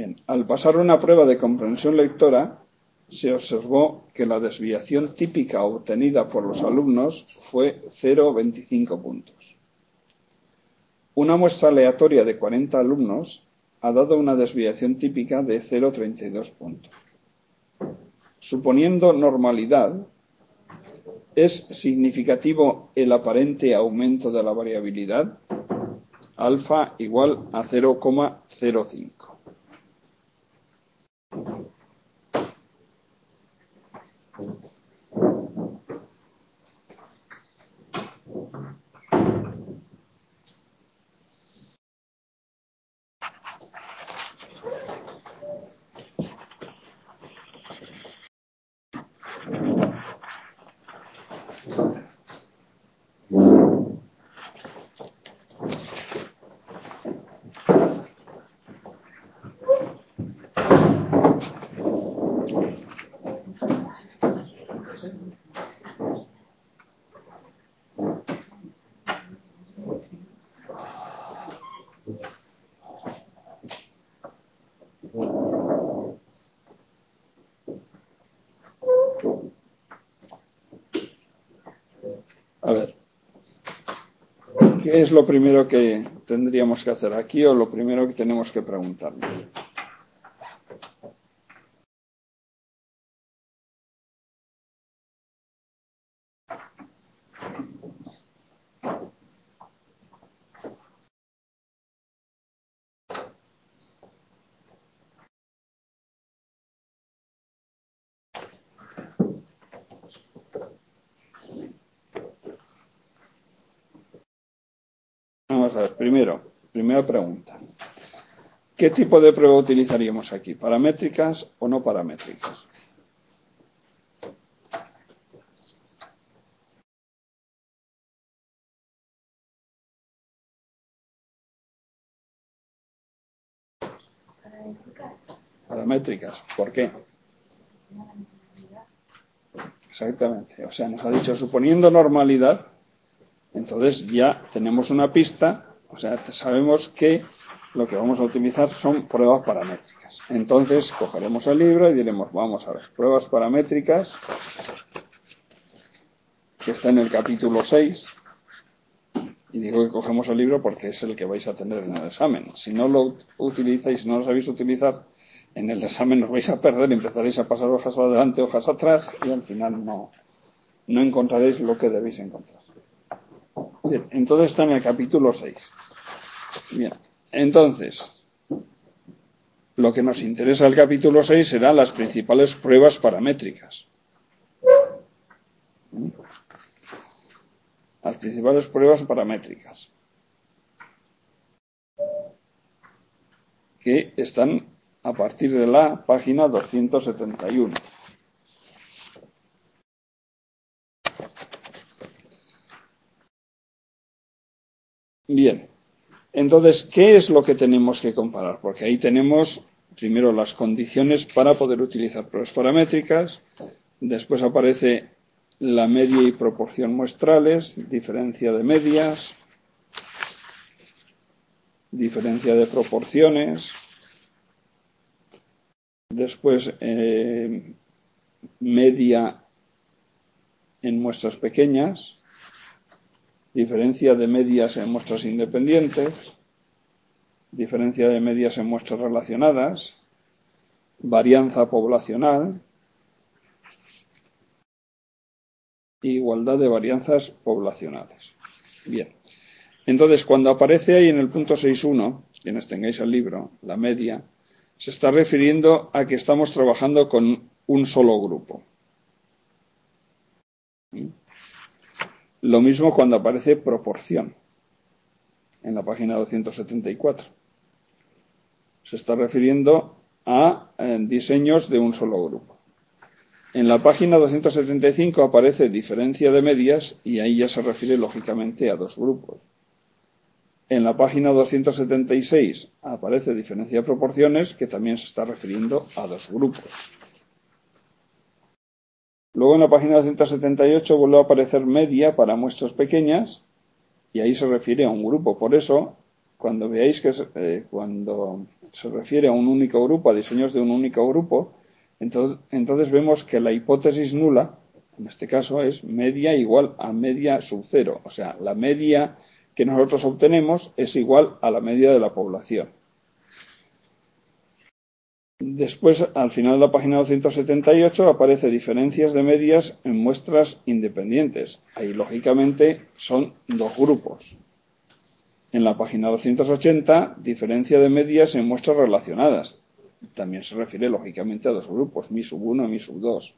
Bien, al pasar una prueba de comprensión lectora, se observó que la desviación típica obtenida por los alumnos fue 0,25 puntos. Una muestra aleatoria de 40 alumnos ha dado una desviación típica de 0,32 puntos. Suponiendo normalidad, ¿es significativo el aparente aumento de la variabilidad? Alfa igual a 0,05. A ver, ¿qué es lo primero que tendríamos que hacer aquí o lo primero que tenemos que preguntarnos? Vamos a ver, primera pregunta. ¿Qué tipo de prueba utilizaríamos aquí? ¿Paramétricas o no paramétricas? Paramétricas. ¿Por qué? Exactamente. O sea, nos ha dicho suponiendo normalidad, entonces ya tenemos una pista, o sea, sabemos que lo que vamos a utilizar son pruebas paramétricas. Entonces cogeremos el libro y diremos, vamos a ver, pruebas paramétricas, que está en el capítulo 6, y digo que cogemos el libro porque es el que vais a tener en el examen. Si no lo utilizáis, si no lo sabéis utilizar, en el examen os vais a perder, empezaréis a pasar hojas adelante, hojas atrás, y al final no encontraréis lo que debéis encontrar. Bien, entonces está en el capítulo 6. Bien, entonces, lo que nos interesa del capítulo 6 serán las principales pruebas paramétricas. Las principales pruebas paramétricas, que están a partir de la página 271. Bien, entonces, ¿qué es lo que tenemos que comparar? Porque ahí tenemos primero las condiciones para poder utilizar pruebas paramétricas, después aparece la media y proporción muestrales, diferencia de medias, diferencia de proporciones, después media en muestras pequeñas, diferencia de medias en muestras independientes, diferencia de medias en muestras relacionadas, varianza poblacional, igualdad de varianzas poblacionales. Bien, entonces cuando aparece ahí en el punto 6.1, quienes tengáis el libro, la media, se está refiriendo a que estamos trabajando con un solo grupo. Lo mismo cuando aparece proporción, en la página 274. Se está refiriendo a diseños de un solo grupo. En la página 275 aparece diferencia de medias y ahí ya se refiere lógicamente a dos grupos. En la página 276 aparece diferencia de proporciones, que también se está refiriendo a dos grupos. Luego en la página 278 vuelve a aparecer media para muestras pequeñas y ahí se refiere a un grupo. Por eso cuando veáis que cuando se refiere a un único grupo, a diseños de un único grupo, entonces vemos que la hipótesis nula, en este caso, es media igual a media sub cero. O sea, la media que nosotros obtenemos es igual a la media de la población. Después, al final de la página 278, aparece diferencias de medias en muestras independientes. Ahí, lógicamente, son dos grupos. En la página 280, diferencia de medias en muestras relacionadas. También se refiere, lógicamente, a dos grupos, mi sub 1 y mi sub 2.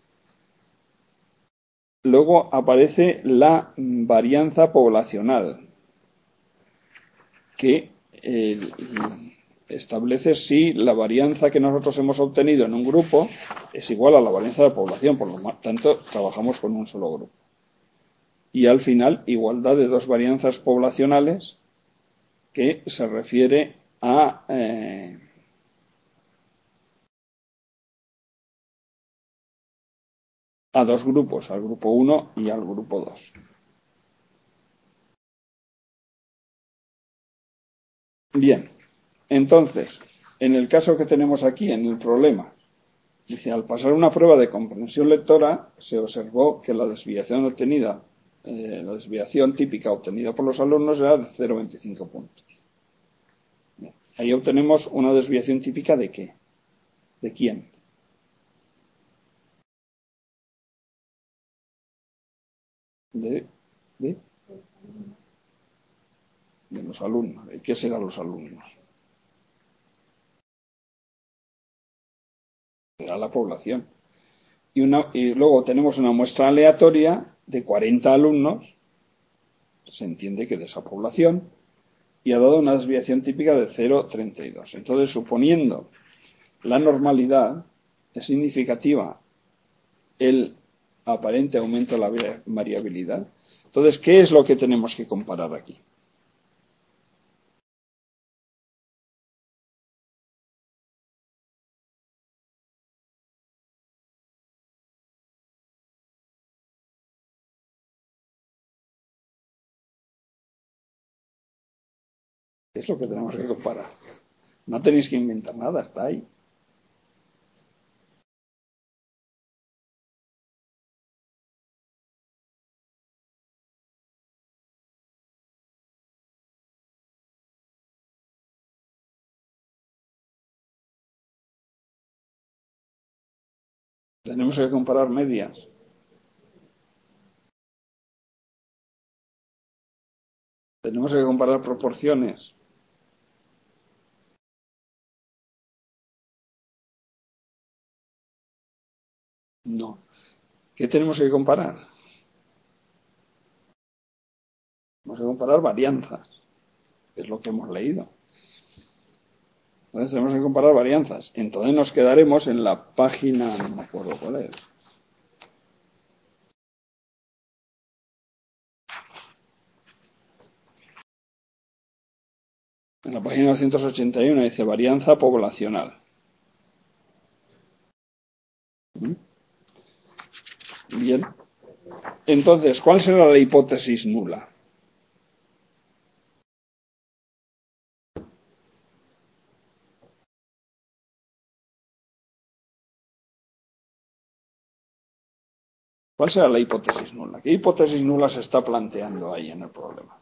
Luego aparece la varianza poblacional, que establece si la varianza que nosotros hemos obtenido en un grupo es igual a la varianza de la población, por lo tanto trabajamos con un solo grupo. Y al final, igualdad de dos varianzas poblacionales, que se refiere a dos grupos, al grupo 1 y al grupo 2. Bien, entonces, en el caso que tenemos aquí, en el problema, dice, al pasar una prueba de comprensión lectora, se observó que la desviación obtenida, la desviación típica obtenida por los alumnos era de 0,25 puntos. Bien, ahí obtenemos una desviación típica ¿de qué? ¿De quién? De los alumnos. ¿Y qué serán los alumnos? Será la población. Y luego tenemos una muestra aleatoria de 40 alumnos, se entiende que de esa población, y ha dado una desviación típica de 0,32. Entonces, suponiendo la normalidad, es significativa el aparente aumento de la variabilidad. Entonces, ¿qué es lo que tenemos que comparar aquí? ¿Qué es lo que tenemos que comparar? No tenéis que inventar nada, está ahí. Tenemos que comparar medias. Tenemos que comparar proporciones. No. ¿Qué tenemos que comparar? Tenemos que comparar varianzas, que es lo que hemos leído. Entonces tenemos que comparar varianzas. Entonces nos quedaremos en la página, no me acuerdo cuál es. En la página 281 dice varianza poblacional. Bien. Entonces, ¿cuál será la hipótesis nula? ¿Cuál será la hipótesis nula? ¿Qué hipótesis nula se está planteando ahí en el problema?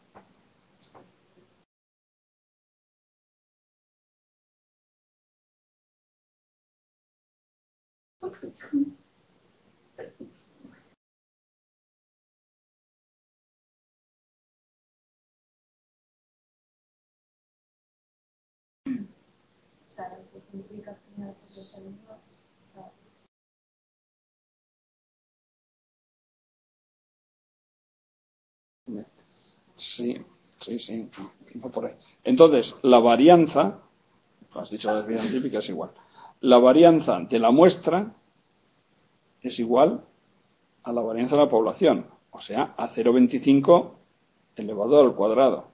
Sí, sí, no por ahí. Entonces, la varianza, has dicho la desviación típica, es igual. La varianza de la muestra es igual a la varianza de la población, o sea, a 0,25 elevado al cuadrado.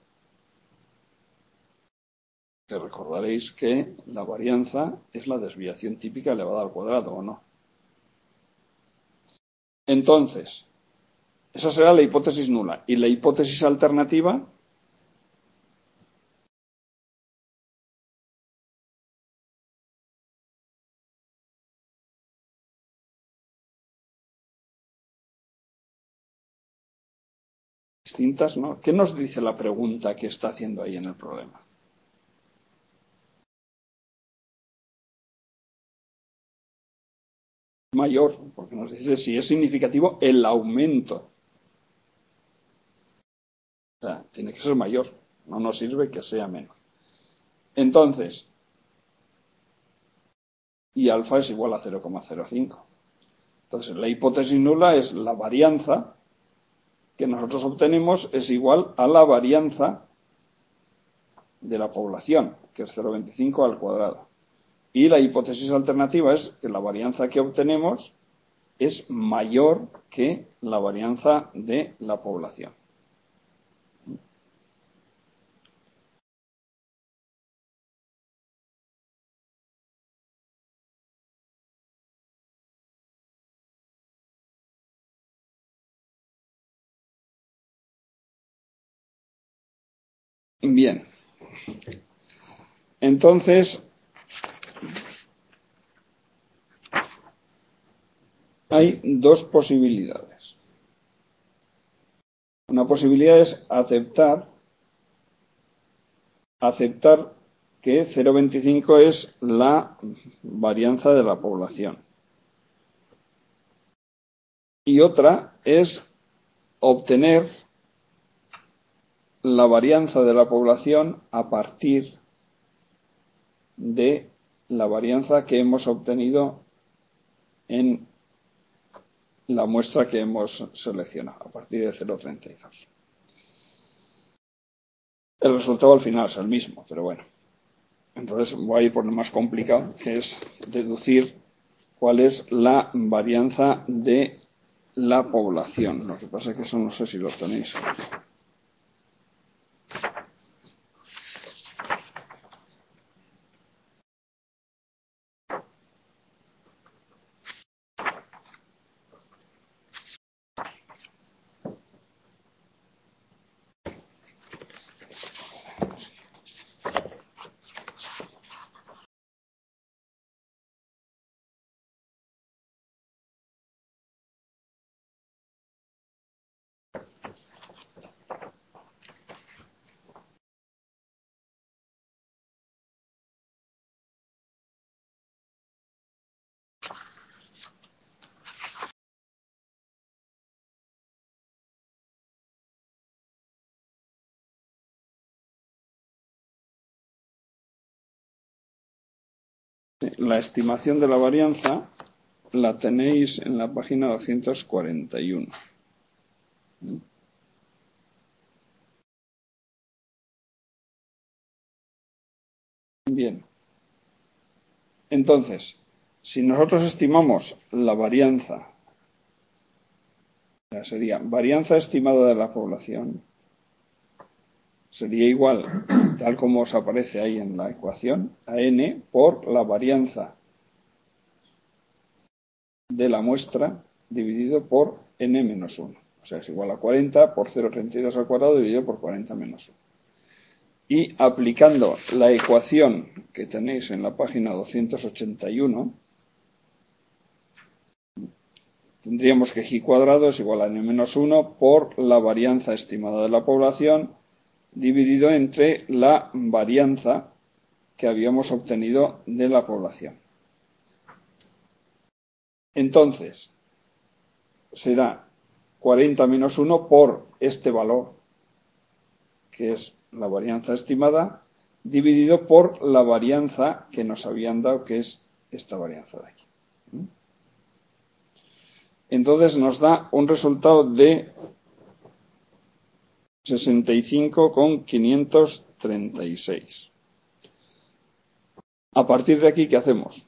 Que recordaréis que la varianza es la desviación típica elevada al cuadrado, ¿o no? Entonces, esa será la hipótesis nula. ¿Y la hipótesis alternativa? distintas, ¿no? ¿Qué nos dice la pregunta que está haciendo ahí en el problema? Mayor, porque nos dice si es significativo el aumento. O sea, tiene que ser mayor, no nos sirve que sea menos. Entonces, y alfa es igual a 0,05. Entonces, la hipótesis nula es la varianza que nosotros obtenemos es igual a la varianza de la población, que es 0,25 al cuadrado. Y la hipótesis alternativa es que la varianza que obtenemos es mayor que la varianza de la población. Bien. Entonces, hay dos posibilidades. Una posibilidad es aceptar que 0,25 es la varianza de la población. Y otra es obtener la varianza de la población a partir de la varianza que hemos obtenido en la muestra que hemos seleccionado, a partir de 0,32. El resultado al final es el mismo, pero bueno. Entonces voy a ir por lo más complicado, que es deducir cuál es la varianza de la población. Lo que pasa es que eso no sé si lo tenéis. La estimación de la varianza la tenéis en la página 241. Bien. Entonces, si nosotros estimamos la varianza, sería varianza estimada de la población, sería igual, tal como os aparece ahí en la ecuación, a n por la varianza de la muestra dividido por n menos 1. O sea, es igual a 40 por 0,32 al cuadrado dividido por 40 menos 1. Y aplicando la ecuación que tenéis en la página 281, tendríamos que g cuadrado es igual a n menos 1 por la varianza estimada de la población dividido entre la varianza que habíamos obtenido de la población. Entonces, será 40 menos 1 por este valor, que es la varianza estimada, dividido por la varianza que nos habían dado, que es esta varianza de aquí. Entonces nos da un resultado de 65,536. A partir de aquí, ¿qué hacemos?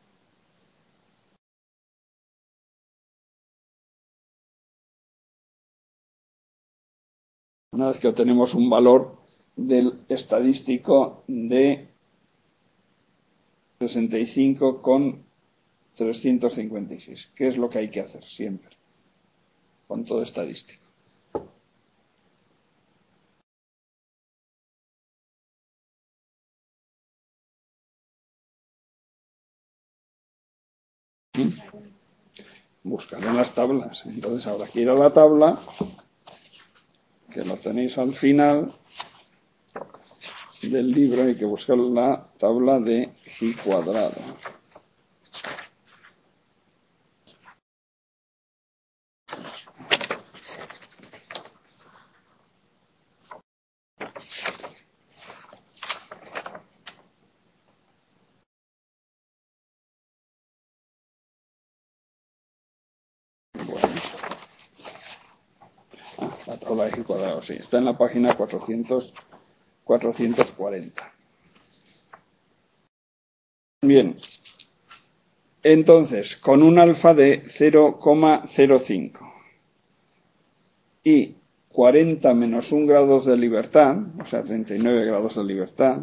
Una vez que obtenemos un valor del estadístico de 65,356. ¿Qué es lo que hay que hacer siempre con todo estadístico? Buscar en las tablas. Entonces habrá que ir a la tabla que lo tenéis al final del libro, hay que buscar la tabla de G cuadrado. La tabla de G cuadrado, sí, está en la página 440. Bien, entonces, con un alfa de 0,05 y 40 menos 1 grados de libertad, o sea, 39 grados de libertad.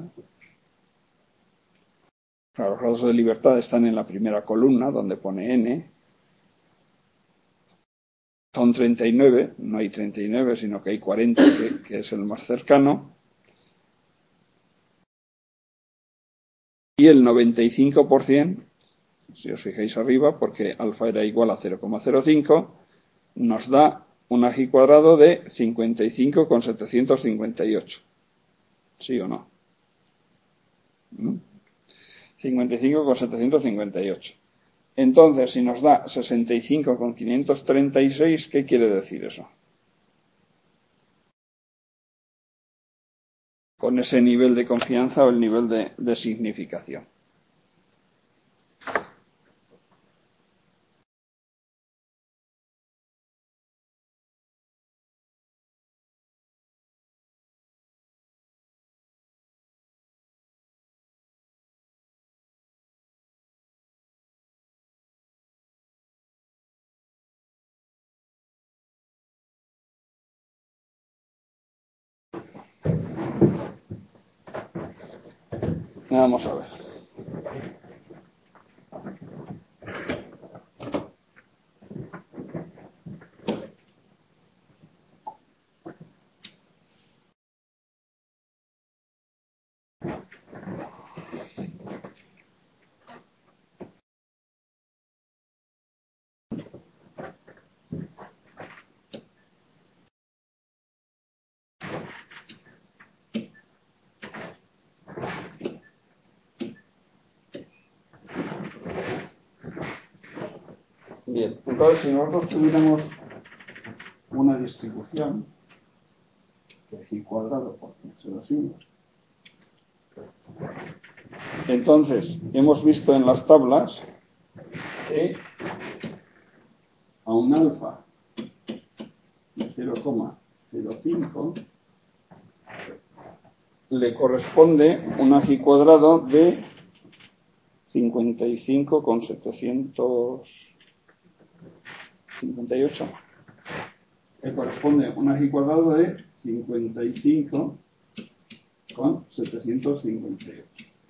Claro, los grados de libertad están en la primera columna, donde pone n. Son 39, no hay 39, sino que hay 40, que es el más cercano. Y el 95%, si os fijáis arriba, porque alfa era igual a 0,05, nos da un G cuadrado de 55,758. ¿Sí o no? 55,758. Entonces, si nos da 65,536, ¿qué quiere decir eso? Con ese nivel de confianza o el nivel de significación. Vamos a ver. Bien, entonces si nosotros tuviéramos una distribución de G cuadrado, por decirlo así, entonces hemos visto en las tablas que a un alfa de 0,05 le corresponde un G cuadrado de 55,758. Le corresponde un G cuadrado de 55,758.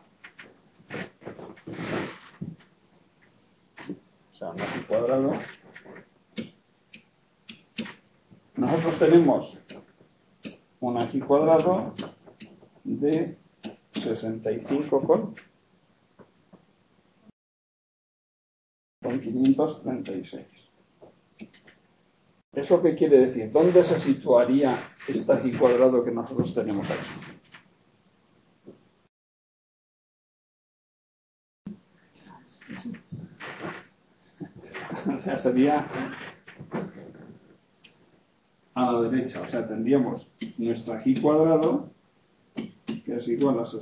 O sea, un G cuadrado. Nosotros tenemos un G cuadrado de 65,536. ¿Eso qué quiere decir? ¿Dónde se situaría este G cuadrado que nosotros tenemos aquí? O sea, sería a la derecha. O sea, tendríamos nuestra G cuadrado, que es igual a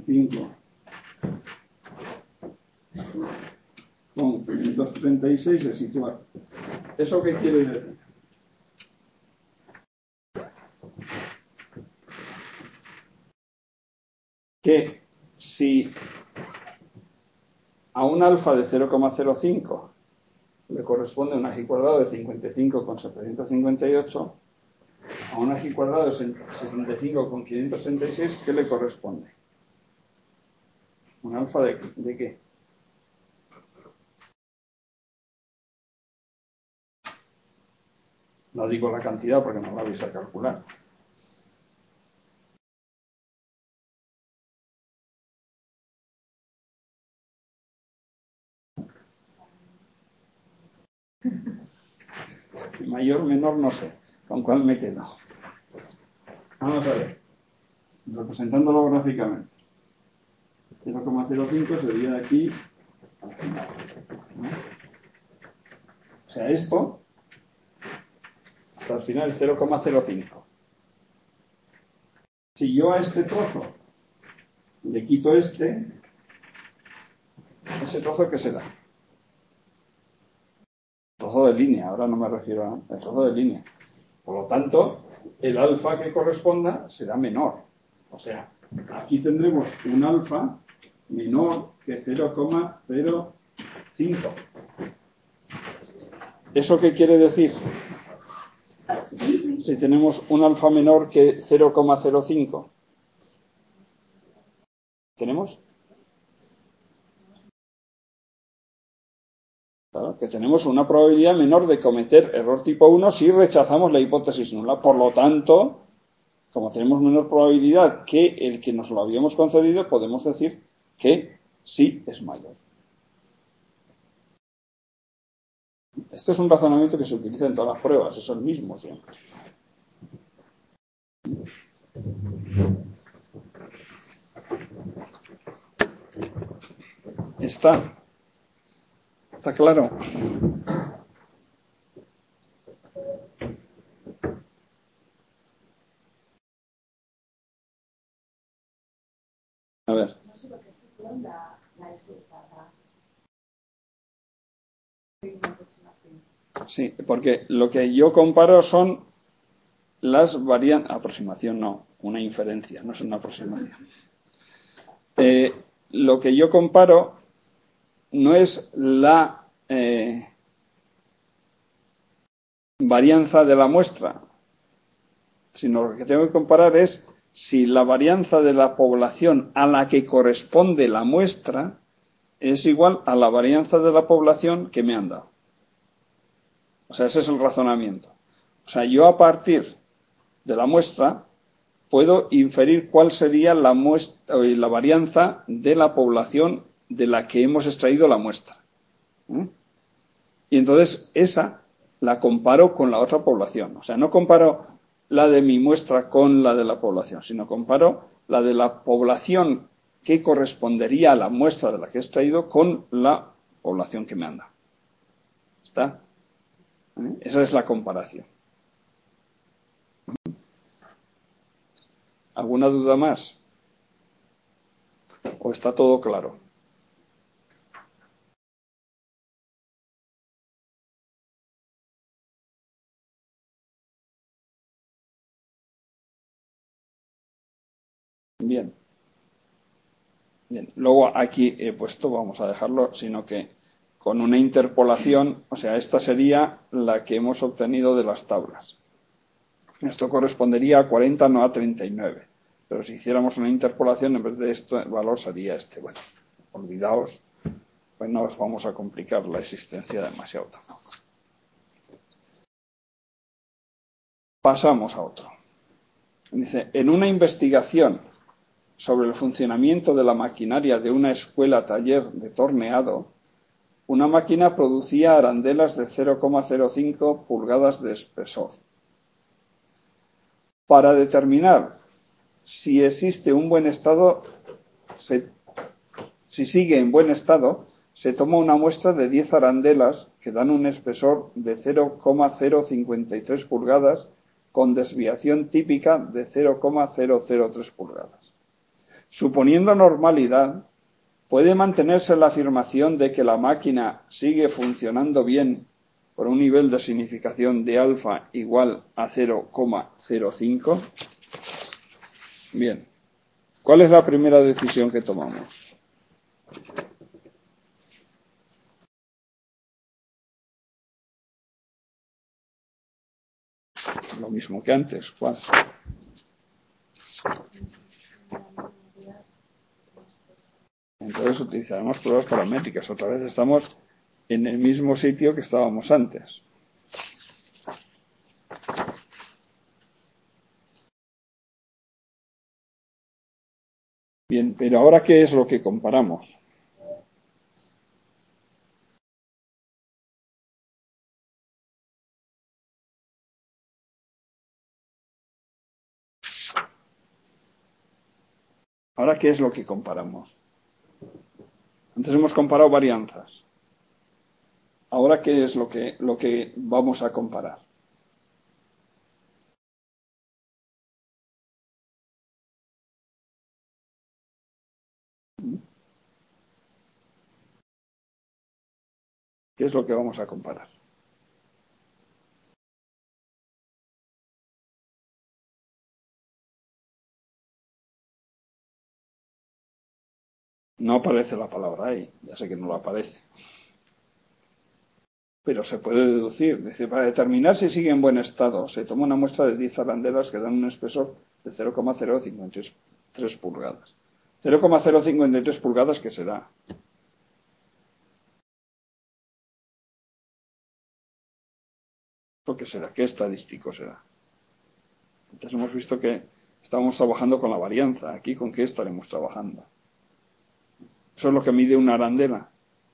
65,536 se sitúa. ¿Eso qué quiere decir? Que si a un alfa de 0,05 le corresponde una G cuadrado de 55,758, a una G cuadrado de 65,566, ¿qué le corresponde? ¿Un alfa de qué? No digo la cantidad porque no la vais a calcular. Mayor, menor, no sé. ¿Con cuál me quedo? Vamos a ver, representándolo gráficamente. 0,05 sería de aquí al final, ¿no? O sea, esto hasta el final es 0,05. Si yo a este trozo le quito ese trozo, ¿qué será? Trozo de línea, ahora no me refiero al trozo de línea. Por lo tanto, el alfa que corresponda será menor. O sea, aquí tendremos un alfa menor que 0,05. ¿Eso qué quiere decir? Si tenemos un alfa menor que 0,05. ¿Tenemos? Claro, que tenemos una probabilidad menor de cometer error tipo 1 si rechazamos la hipótesis nula. Por lo tanto, como tenemos menor probabilidad que el que nos lo habíamos concedido, podemos decir que sí es mayor. Este es un razonamiento que se utiliza en todas las pruebas, es el mismo siempre. ¿Está claro? A ver. Sí, porque lo que yo comparo son las variantes. Aproximación no, una inferencia, no es una aproximación. Lo que yo comparo no es la varianza de la muestra, sino lo que tengo que comparar es si la varianza de la población a la que corresponde la muestra es igual a la varianza de la población que me han dado. O sea, ese es el razonamiento. O sea, yo a partir de la muestra puedo inferir cuál sería la varianza de la población de la que hemos extraído la muestra. Y entonces esa la comparo con la otra población. O sea, no comparo la de mi muestra con la de la población, sino comparo la de la población que correspondería a la muestra de la que he extraído con la población que me han dado. ¿Está? Esa es la comparación. ¿Alguna duda más? ¿O está todo claro? Bien. Bien. Luego aquí he puesto, vamos a dejarlo, sino que con una interpolación, o sea, esta sería la que hemos obtenido de las tablas. Esto correspondería a 40, no a 39. Pero si hiciéramos una interpolación, en vez de este valor sería este. Bueno, olvidaos, pues no os vamos a complicar la existencia demasiado tampoco. Pasamos a otro. Dice, en una investigación sobre el funcionamiento de la maquinaria de una escuela taller de torneado, una máquina producía arandelas de 0,05 pulgadas de espesor. Para determinar si existe un buen estado, si sigue en buen estado, se toma una muestra de 10 arandelas que dan un espesor de 0,053 pulgadas con desviación típica de 0,003 pulgadas. Suponiendo normalidad, puede mantenerse la afirmación de que la máquina sigue funcionando bien por un nivel de significación de alfa igual a 0,05. Bien. ¿Cuál es la primera decisión que tomamos? Lo mismo que antes. ¿Cuál? Entonces utilizaremos pruebas paramétricas. Otra vez estamos en el mismo sitio que estábamos antes. Bien, pero ahora ¿qué es lo que comparamos? Ahora, ¿qué es lo que comparamos? Antes hemos comparado varianzas. Ahora, ¿qué es lo que vamos a comparar? ¿Qué es lo que vamos a comparar? No aparece la palabra ahí, ya sé que no lo aparece. Pero se puede deducir. Dice, para determinar si sigue en buen estado, se toma una muestra de 10 arandelas que dan un espesor de 0,053 pulgadas. 0,053 pulgadas, ¿qué será? ¿Qué será? ¿Qué estadístico será? Entonces hemos visto que estamos trabajando con la varianza. Aquí, ¿con qué estaremos trabajando? Eso es lo que mide una arandela.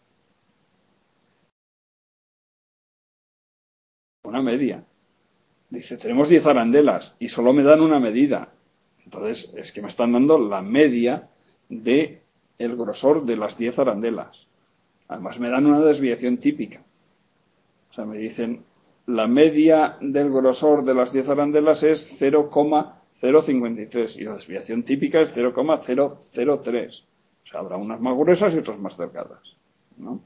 Una media. Dice, tenemos 10 arandelas y solo me dan una medida. Entonces, es que me están dando la media de el grosor de las 10 arandelas. Además, me dan una desviación típica. O sea, me dicen, la media del grosor de las 10 arandelas es 0,053 y la desviación típica es 0,003. O sea, habrá unas más gruesas y otras más delgadas, ¿no?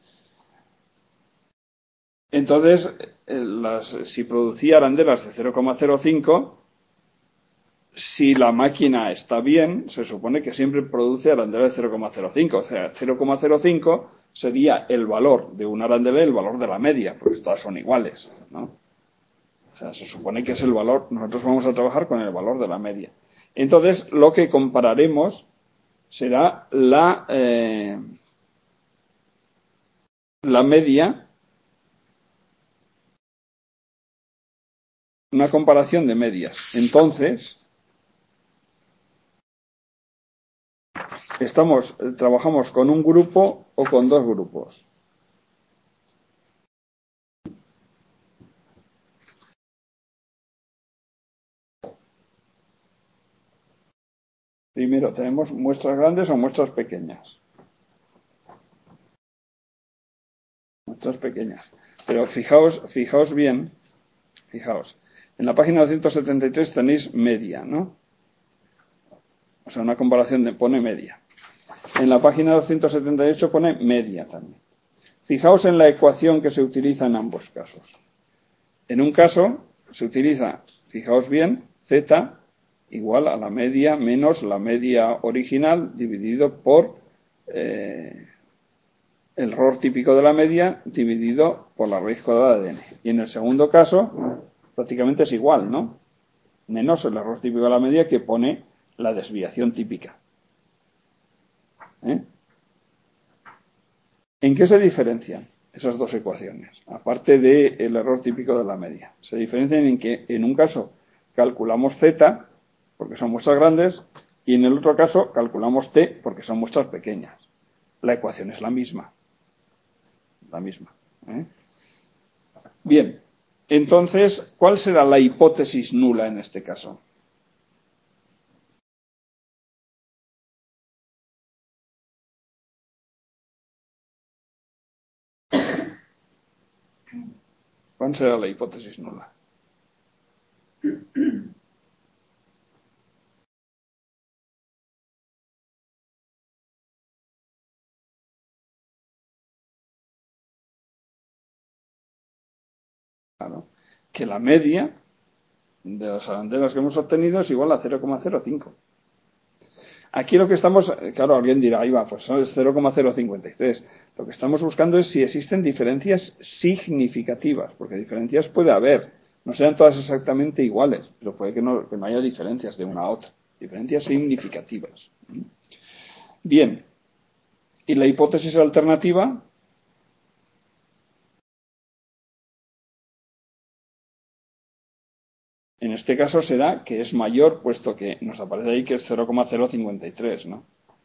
Entonces, si producía arandelas de 0,05, si la máquina está bien, se supone que siempre produce arandelas de 0,05. O sea, 0,05 sería el valor de una arandela y el valor de la media, porque todas son iguales, ¿no? O sea, se supone que es el valor. Nosotros vamos a trabajar con el valor de la media. Entonces, lo que compararemos será la media, una comparación de medias. Entonces, trabajamos con un grupo o con dos grupos. Primero, tenemos muestras grandes o muestras pequeñas. Muestras pequeñas. Pero fijaos bien, fijaos. En la página 273 tenéis media, ¿no? O sea, una comparación pone media. En la página 278 pone media también. Fijaos en la ecuación que se utiliza en ambos casos. En un caso se utiliza, fijaos bien, z igual a la media menos la media original dividido por el error típico de la media dividido por la raíz cuadrada de n. Y en el segundo caso prácticamente es igual, ¿no? Menos el error típico de la media que pone la desviación típica. ¿Eh? ¿En qué se diferencian esas dos ecuaciones? Aparte del error típico de la media. Se diferencian en que en un caso calculamos z, porque son muestras grandes, y en el otro caso calculamos t, porque son muestras pequeñas. La ecuación es la misma. La misma. ¿Eh? Bien, entonces, ¿cuál será la hipótesis nula en este caso? ¿Cuál será la hipótesis nula? Claro, que la media de las arandelas que hemos obtenido es igual a 0,05. Aquí lo que estamos, claro, alguien dirá, ahí va, pues es 0,053. Lo que estamos buscando es si existen diferencias significativas, porque diferencias puede haber, no sean todas exactamente iguales, pero puede que no haya diferencias de una a otra, diferencias significativas. Bien, ¿y la hipótesis alternativa? En este caso será que es mayor, puesto que nos aparece ahí que es 0,053, ¿no?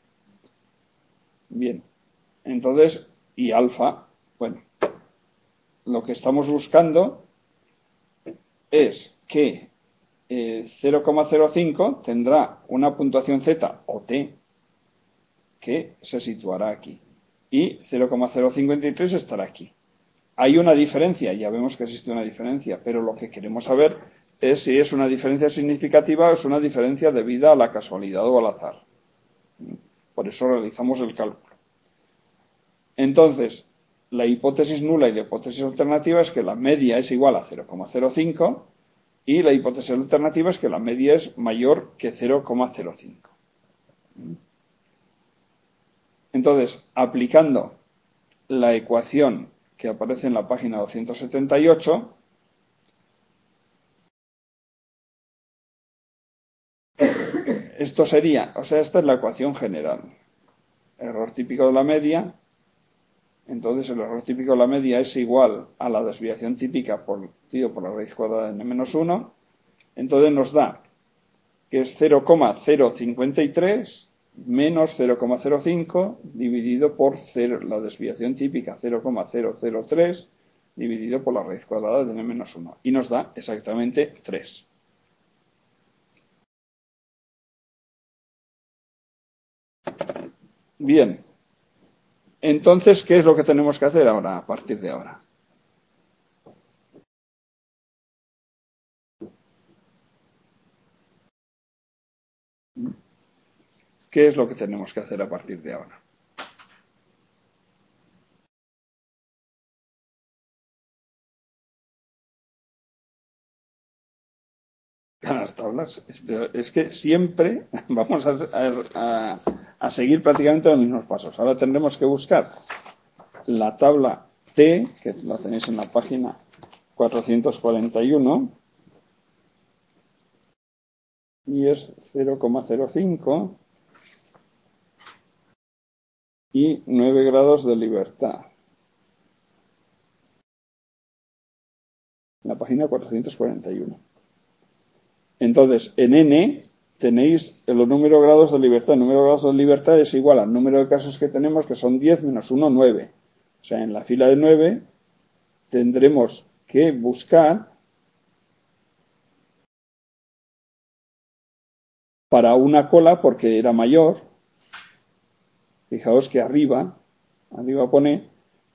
Bien, entonces, y alfa, bueno, lo que estamos buscando es que 0,05 tendrá una puntuación z o t que se situará aquí. Y 0,053 estará aquí. Hay una diferencia, ya vemos que existe una diferencia, pero lo que queremos saber es si es una diferencia significativa o es una diferencia debida a la casualidad o al azar. Por eso realizamos el cálculo. Entonces, la hipótesis nula y la hipótesis alternativa es que la media es igual a 0,05 y la hipótesis alternativa es que la media es mayor que 0,05. Entonces, aplicando la ecuación que aparece en la página 278, esto sería, o sea, esta es la ecuación general. Error típico de la media. Entonces el error típico de la media es igual a la desviación típica por la raíz cuadrada de n-1. Entonces nos da que es 0,053 menos 0,05 dividido por la desviación típica 0,003 dividido por la raíz cuadrada de n-1. Y nos da exactamente 3. Bien. Entonces, ¿qué es lo que tenemos que hacer ahora, a partir de ahora? ¿Qué es lo que tenemos que hacer a partir de ahora? A las tablas. Es que siempre vamos a seguir prácticamente los mismos pasos. Ahora tendremos que buscar la tabla T, que la tenéis en la página 441, y es 0,05 y 9 grados de libertad. En la página 441. Entonces, en n tenéis los número de grados de libertad. El número de grados de libertad es igual al número de casos que tenemos, que son 10 menos 1, 9. O sea, en la fila de 9 tendremos que buscar para una cola, porque era mayor. Fijaos que arriba pone,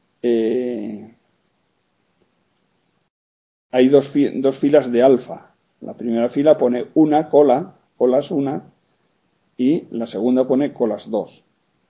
hay dos filas de alfa. La primera fila pone una cola, colas 1, y la segunda pone colas 2.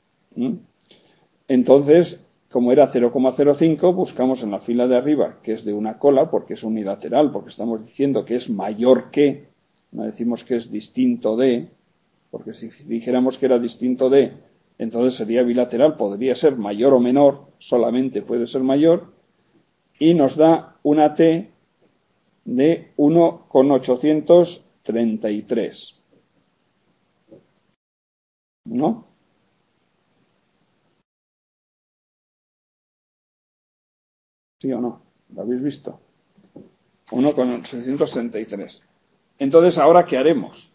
Entonces, como era 0,05, buscamos en la fila de arriba, que es de una cola, porque es unilateral, porque estamos diciendo que es mayor que, no decimos que es distinto de, porque si dijéramos que era distinto de, entonces sería bilateral, podría ser mayor o menor, solamente puede ser mayor, y nos da una T de 1,833. ¿No? ¿Sí o no? ¿Lo habéis visto? 1,833. Entonces, ¿ahora qué haremos?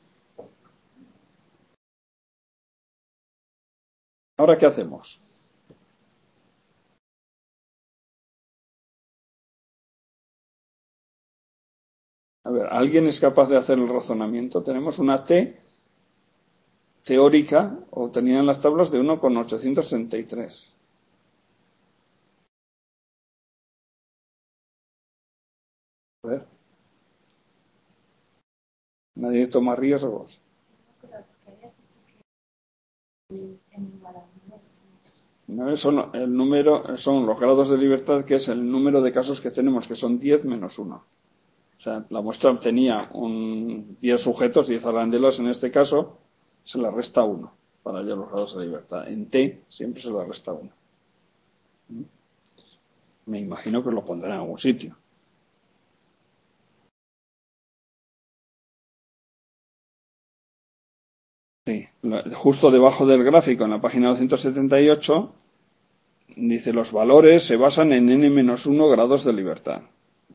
¿Ahora qué hacemos? A ver, ¿alguien es capaz de hacer el razonamiento? Tenemos una T teórica, o tenían las tablas de 1,833. A ver. Nadie toma riesgos. ¿No? Son los grados de libertad, que es el número de casos que tenemos, que son 10 menos 1. O sea, la muestra tenía 10 sujetos, 10 arandelas en este caso, se le resta 1 para hallar los grados de libertad. En T siempre se le resta 1. Me imagino que lo pondrán en algún sitio. Sí, justo debajo del gráfico, en la página 278, dice los valores se basan en n-1 grados de libertad.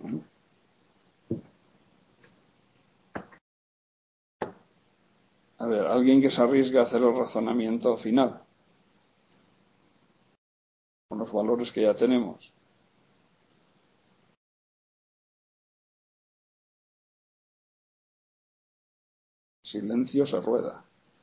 A ver, alguien que se arriesgue a hacer el razonamiento final con los valores que ya tenemos. Silencio se rueda.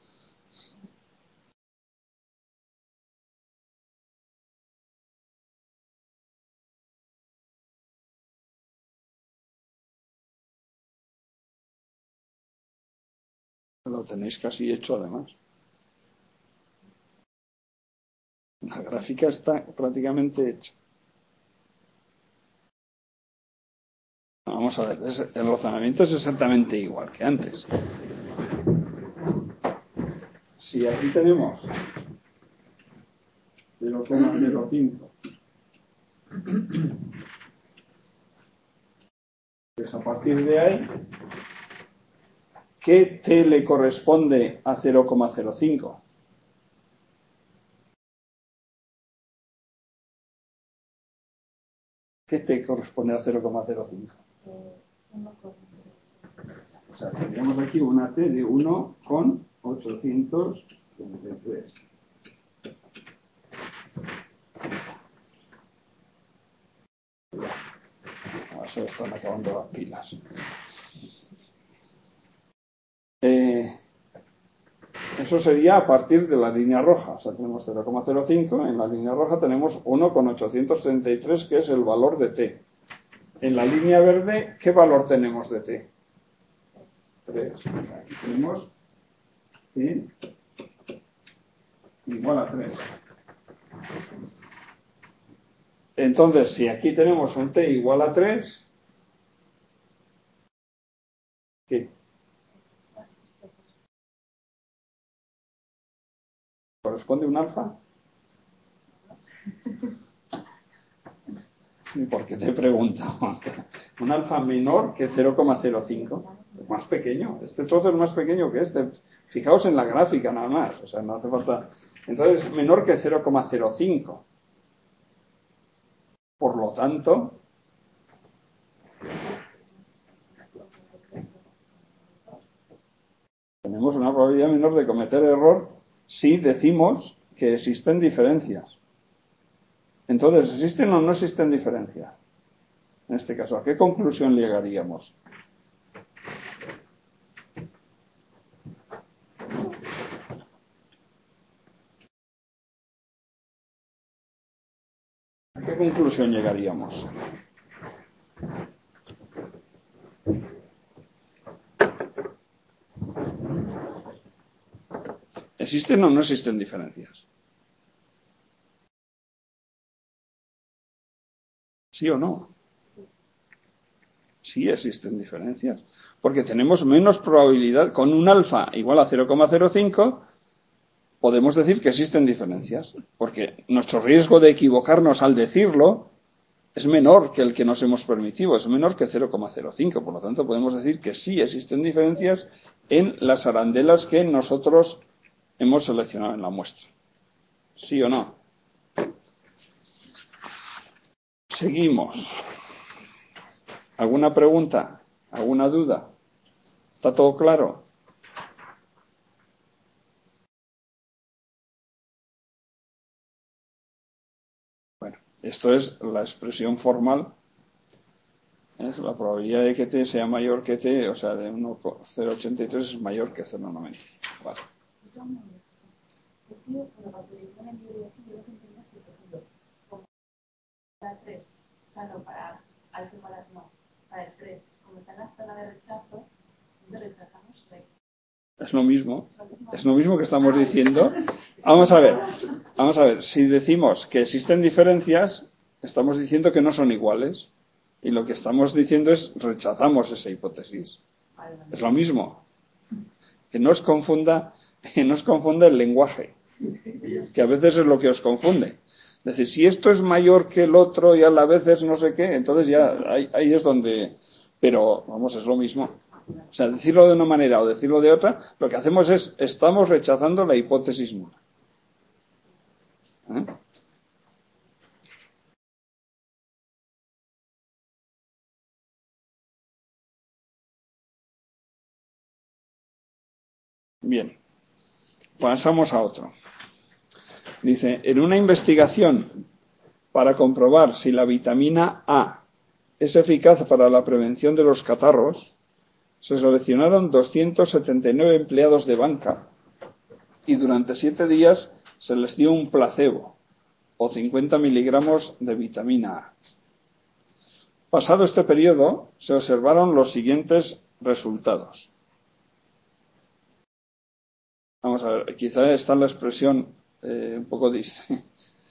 Lo tenéis casi hecho además. La gráfica está prácticamente hecha. Vamos a ver, el razonamiento es exactamente igual que antes. Si aquí tenemos 0,05, pues a partir de ahí, ¿qué t le corresponde a 0,05? ¿Qué t corresponde a 0,05? O sea, tendríamos aquí una t de 1,833. Ya, se están acabando las pilas. Eso sería a partir de la línea roja. O sea, tenemos 0,05. En la línea roja tenemos 1,833, que es el valor de t. En la línea verde, ¿qué valor tenemos de t? 3. Aquí tenemos t igual a 3. Entonces, si aquí tenemos un t igual a 3, ¿qué? ¿Corresponde un alfa? Sí, porque te he preguntado. Un alfa menor que 0,05. Más pequeño. Este trozo es más pequeño que este. Fijaos en la gráfica nada más. O sea, no hace falta. Entonces, menor que 0,05. Por lo tanto, tenemos una probabilidad menor de cometer error si decimos que existen diferencias. Entonces, ¿existen o no existen diferencias? En este caso, ¿a qué conclusión llegaríamos? ¿A qué conclusión llegaríamos? ¿Existen o no existen diferencias? ¿Sí o no? Sí existen diferencias. Porque tenemos menos probabilidad. Con un alfa igual a 0,05 podemos decir que existen diferencias. Porque nuestro riesgo de equivocarnos al decirlo es menor que el que nos hemos permitido. Es menor que 0,05. Por lo tanto, podemos decir que sí existen diferencias en las arandelas que nosotros hemos seleccionado en la muestra. ¿Sí o no? Seguimos. ¿Alguna pregunta? ¿Alguna duda? ¿Está todo claro? Bueno, esto es la expresión formal. Es la probabilidad de que t sea mayor que t, o sea, de 1,083 es mayor que 0,90. Vale. Para el 3, o sea, no, para el 3, como está en la zona de rechazo, ¿dónde rechazamos? Es lo mismo que estamos diciendo. Vamos a ver, si decimos que existen diferencias, estamos diciendo que no son iguales, y lo que estamos diciendo es rechazamos esa hipótesis. Es lo mismo. Que no os confunda el lenguaje, que a veces es lo que os confunde. Es decir, si esto es mayor que el otro y a la vez es no sé qué, entonces ya ahí es donde... Pero, vamos, es lo mismo. O sea, decirlo de una manera o decirlo de otra, lo que hacemos es, estamos rechazando la hipótesis nula. ¿Eh? Bien, pasamos a otro. Dice, en una investigación para comprobar si la vitamina A es eficaz para la prevención de los catarros, se seleccionaron 279 empleados de banca y durante 7 días se les dio un placebo o 50 miligramos de vitamina A. Pasado este periodo, se observaron los siguientes resultados. Vamos a ver, quizá está la expresión un poco distinta.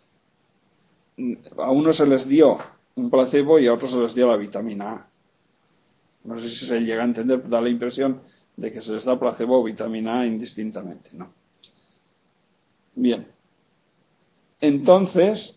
A unos se les dio un placebo y a otros se les dio la vitamina A. No sé si se llega a entender, da la impresión de que se les da placebo o vitamina A indistintamente, ¿no? Bien. Entonces,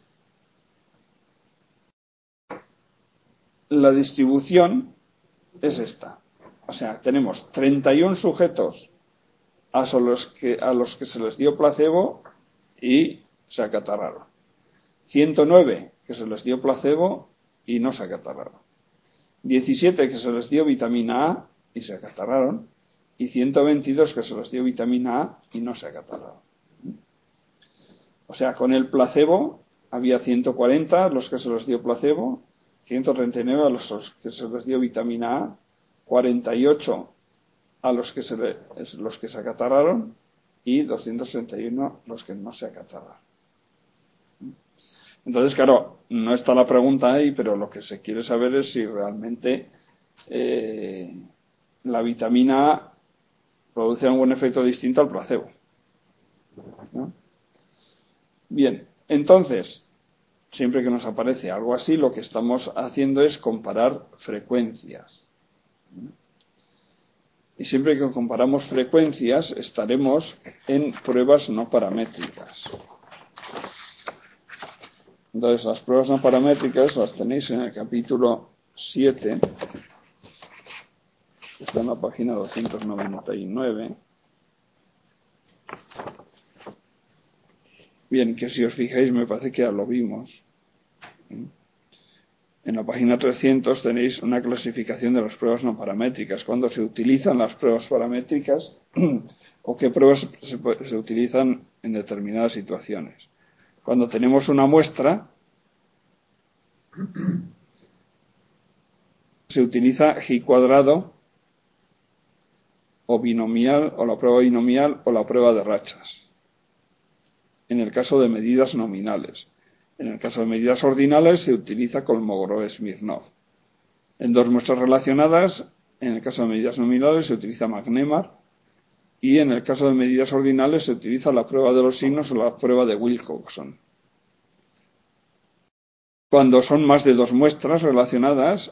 la distribución es esta. O sea, tenemos 31 sujetos a los que se les dio placebo y se acatarraron. 109 que se les dio placebo y no se acatarraron. 17 que se les dio vitamina A y se acatarraron. Y 122 que se les dio vitamina A y no se acatarraron. O sea, con el placebo había 140 a los que se les dio placebo, 139 a los que se les dio vitamina A, 48 a los que se acatarraron y 261 los que no se acatarraron. Entonces, claro, no está la pregunta ahí, pero lo que se quiere saber es si realmente la vitamina A produce un buen efecto distinto al placebo, ¿no? Bien, entonces, siempre que nos aparece algo así, lo que estamos haciendo es comparar frecuencias. Y siempre que comparamos frecuencias, estaremos en pruebas no paramétricas. Entonces, las pruebas no paramétricas las tenéis en el capítulo 7, que está en la página 299. Bien, que si os fijáis, me parece que ya lo vimos. En la página 300 tenéis una clasificación de las pruebas no paramétricas, cuándo se utilizan las pruebas paramétricas o qué pruebas se utilizan en determinadas situaciones. Cuando tenemos una muestra, se utiliza G cuadrado o binomial, o la prueba binomial o la prueba de rachas. En el caso de medidas nominales. En el caso de medidas ordinales se utiliza Kolmogorov-Smirnov. En dos muestras relacionadas, en el caso de medidas nominales se utiliza McNemar y en el caso de medidas ordinales se utiliza la prueba de los signos o la prueba de Wilcoxon. Cuando son más de dos muestras relacionadas,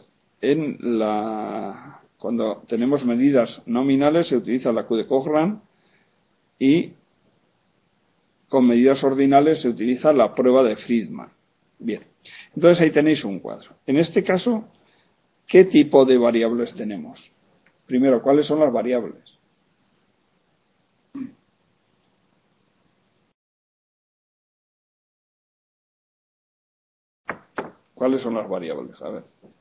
cuando tenemos medidas nominales se utiliza la Q de Cochrane y con medidas ordinales se utiliza la prueba de Friedman. Bien, entonces ahí tenéis un cuadro. En este caso, ¿qué tipo de variables tenemos? Primero, ¿cuáles son las variables? ¿Cuáles son las variables? A ver.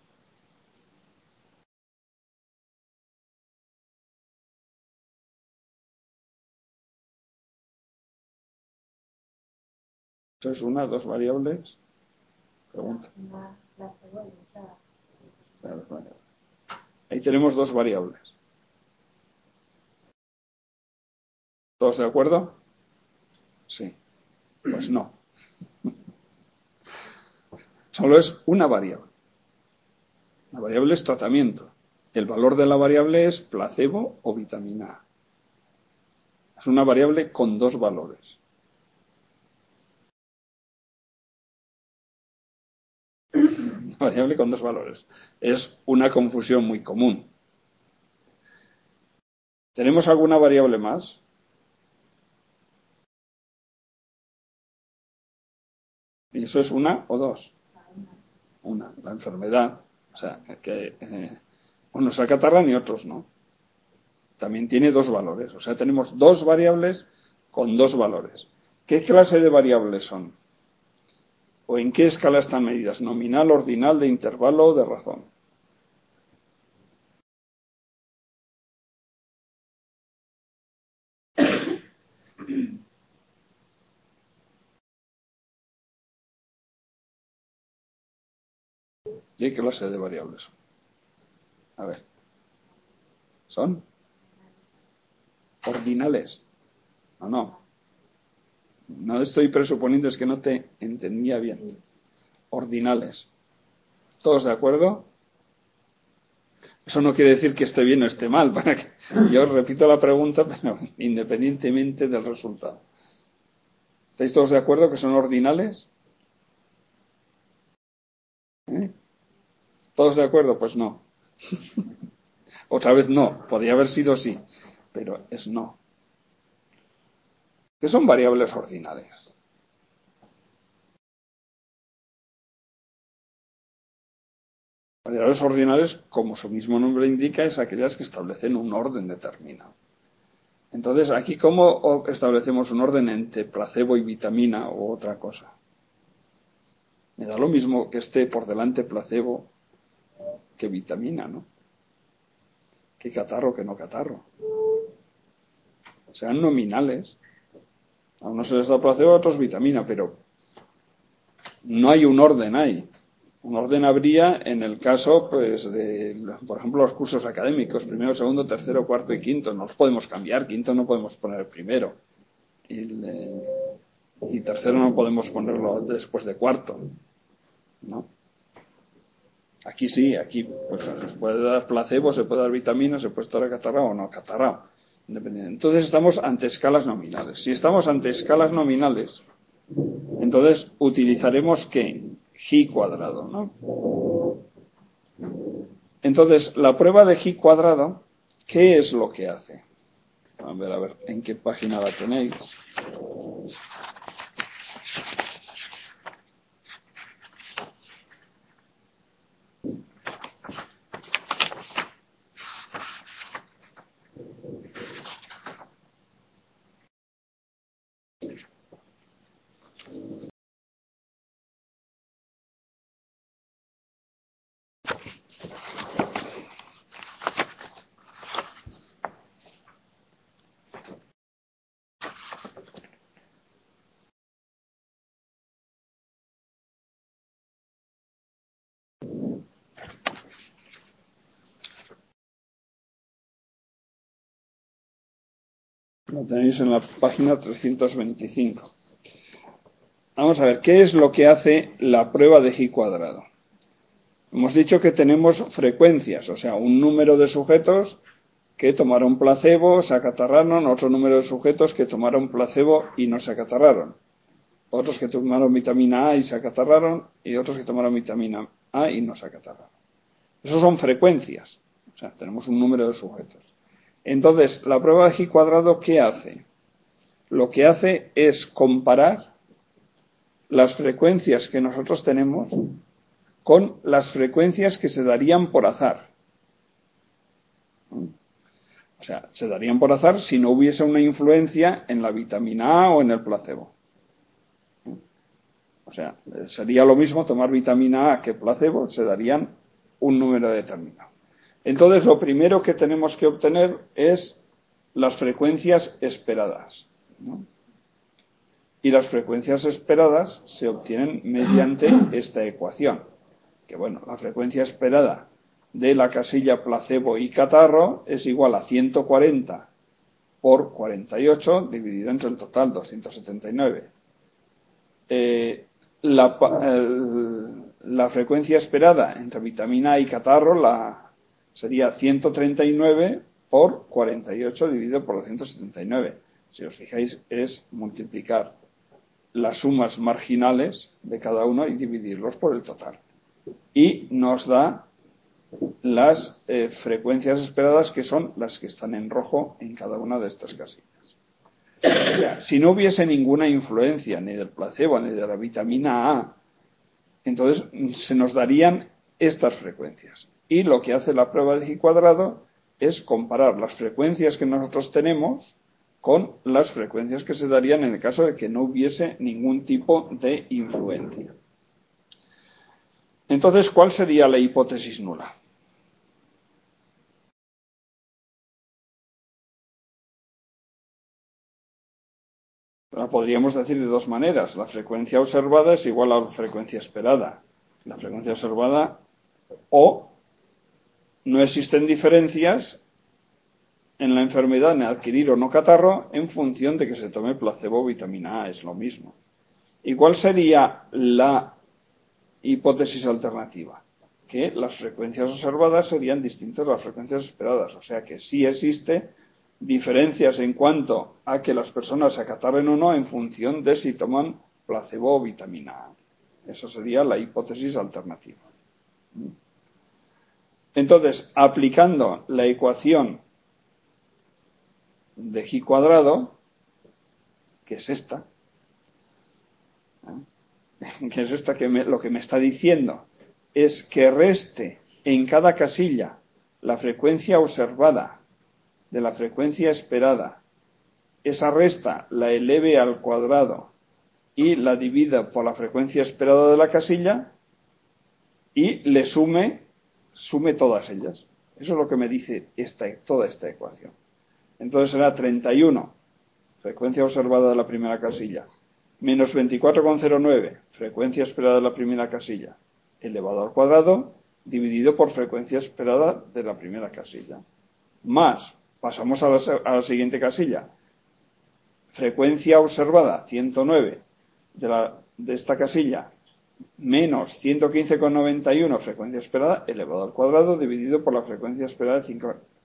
¿Eso es una, dos variables? Pregunta. Ahí tenemos dos variables. ¿Todos de acuerdo? Sí. Pues no. Solo es una variable. La variable es tratamiento. El valor de la variable es placebo o vitamina A. Es una variable con dos valores. Una variable con dos valores. Es una confusión muy común. ¿Tenemos alguna variable más? ¿Y eso es una o dos? Una, la enfermedad. O sea, que unos se acatarran y otros no. También tiene dos valores. O sea, tenemos dos variables con dos valores. ¿Qué clase de variables son? ¿O en qué escala están medidas? ¿Nominal, ordinal, de intervalo o de razón? ¿Qué clase de variables son? A ver. Son ordinales. No estoy presuponiendo, es que no te entendía bien. Ordinales. ¿Todos de acuerdo? Eso no quiere decir que esté bien o esté mal. Yo repito la pregunta, pero independientemente del resultado. ¿Estáis todos de acuerdo que son ordinales? ¿Todos de acuerdo? Pues no. Otra vez no. Podría haber sido sí, pero es no. ¿Qué son variables ordinales? Variables ordinales, como su mismo nombre indica, es aquellas que establecen un orden determinado. Entonces, aquí, ¿cómo establecemos un orden entre placebo y vitamina o otra cosa? Me da lo mismo que esté por delante placebo que vitamina, ¿no? Que catarro que no catarro. Sean nominales. A unos se les da placebo, a otros vitamina, pero no hay un orden ahí. Un orden habría en el caso, pues, de, por ejemplo, los cursos académicos, primero, segundo, tercero, cuarto y quinto. No los podemos cambiar, quinto no podemos poner primero. Y tercero no podemos ponerlo después de cuarto, ¿no? Aquí sí, aquí pues se puede dar placebo, se puede dar vitamina, se puede estar acatarrado o no acatarrado. Entonces estamos ante escalas nominales. Si estamos ante escalas nominales, entonces utilizaremos ¿qué? G cuadrado, ¿no? Entonces, la prueba de G cuadrado, ¿qué es lo que hace? A ver, ¿en qué página la tenéis? Lo tenéis en la página 325. Vamos a ver, ¿qué es lo que hace la prueba de G cuadrado? Hemos dicho que tenemos frecuencias, o sea, un número de sujetos que tomaron placebo, se acatarraron, otro número de sujetos que tomaron placebo y no se acatarraron, otros que tomaron vitamina A y se acatarraron, y otros que tomaron vitamina A y no se acatarraron. Esos son frecuencias, o sea, tenemos un número de sujetos. Entonces, la prueba de G cuadrado, ¿qué hace? Lo que hace es comparar las frecuencias que nosotros tenemos con las frecuencias que se darían por azar. O sea, se darían por azar si no hubiese una influencia en la vitamina A o en el placebo. O sea, sería lo mismo tomar vitamina A que placebo, se darían un número determinado. Entonces, lo primero que tenemos que obtener es las frecuencias esperadas, ¿no? Y las frecuencias esperadas se obtienen mediante esta ecuación. Que bueno, la frecuencia esperada de la casilla placebo y catarro es igual a 140 por 48 dividido entre el total, 279. La frecuencia esperada entre vitamina A y catarro sería 139 por 48 dividido por 279. Si os fijáis, es multiplicar las sumas marginales de cada uno y dividirlos por el total. Y nos da las frecuencias esperadas, que son las que están en rojo en cada una de estas casillas. O sea, si no hubiese ninguna influencia ni del placebo ni de la vitamina A, entonces se nos darían estas frecuencias. Y lo que hace la prueba de G cuadrado es comparar las frecuencias que nosotros tenemos con las frecuencias que se darían en el caso de que no hubiese ningún tipo de influencia. Entonces, ¿cuál sería la hipótesis nula? La podríamos decir de dos maneras. La frecuencia observada es igual a la frecuencia esperada. La frecuencia observada, o no existen diferencias, en la enfermedad en adquirir o no catarro en función de que se tome placebo o vitamina A, es lo mismo. ¿Y cuál sería la hipótesis alternativa? Que las frecuencias observadas serían distintas a las frecuencias esperadas, o sea que sí existe diferencias en cuanto a que las personas se acatarren o no en función de si toman placebo o vitamina A. Esa sería la hipótesis alternativa. Entonces, aplicando la ecuación de G cuadrado, que es esta, lo que me está diciendo es que reste en cada casilla la frecuencia observada de la frecuencia esperada, esa resta la eleve al cuadrado y la divida por la frecuencia esperada de la casilla y le sume todas ellas. Eso es lo que me dice toda esta ecuación. Entonces será 31, frecuencia observada de la primera casilla, menos 24,09, frecuencia esperada de la primera casilla, elevado al cuadrado, dividido por frecuencia esperada de la primera casilla. Más, pasamos a la siguiente casilla, frecuencia observada, 109, de esta casilla, menos 115,91, frecuencia esperada, elevado al cuadrado, dividido por la frecuencia esperada de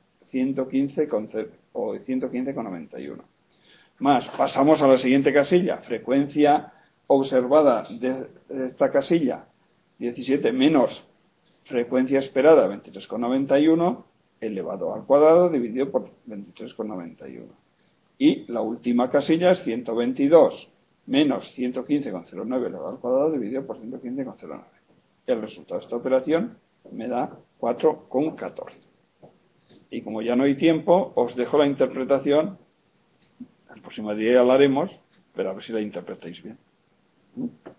115,91. Más, pasamos a la siguiente casilla, frecuencia observada de esta casilla, 17, menos frecuencia esperada, 23,91, elevado al cuadrado, dividido por 23,91. Y la última casilla es 122, menos 115,09 elevado al cuadrado, dividido por 115,09. El resultado de esta operación me da 4,14. Y como ya no hay tiempo, os dejo la interpretación. El próximo día ya hablaremos, pero a ver si la interpretáis bien.